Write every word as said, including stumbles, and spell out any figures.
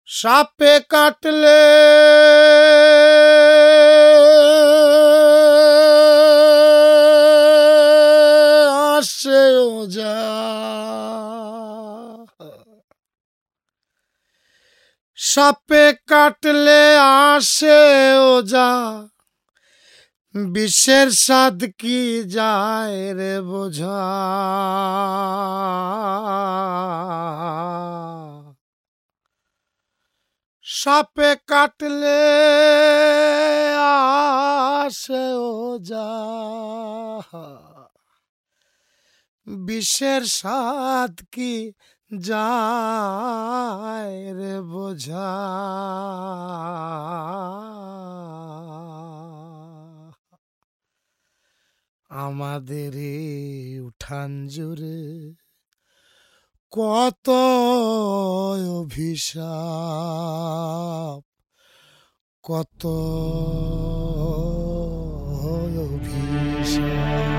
সাপে কাটলে আসে ওঝা, সাপে কাটলে আসে ওঝা, বিষের স্বাদ কি যায় রে বোঝা। সাপে কাটলে আসে ওঝা, বিষের স্বাদ কি যায় রে বোঝা। আমাদের উঠান জুড়ে কত অভিশাপ, কত অভিশাপ।